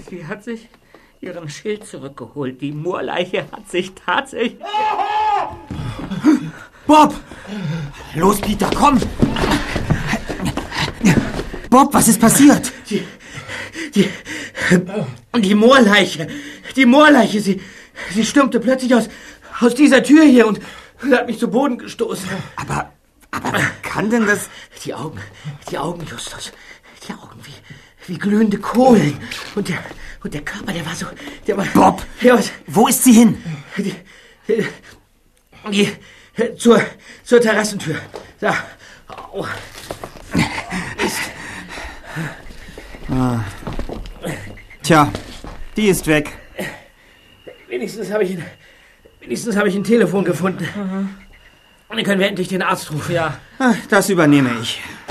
Sie hat sich ihren Schild zurückgeholt. Die Moorleiche hat sich tatsächlich... Bob! Los, Peter, komm! Bob, was ist passiert? Die Moorleiche. Die Moorleiche. Sie stürmte plötzlich aus dieser Tür hier und hat mich zu Boden gestoßen. Aber kann denn das... Die Augen, Justus. Die Augen wie glühende Kohlen. Und der Körper, der war... Bob! Wo ist sie hin? Zur Terrassentür. Da. Oh. Tja, die ist weg. Wenigstens habe ich ein Telefon gefunden. Und dann können wir endlich den Arzt rufen. Ja. Das übernehme ich.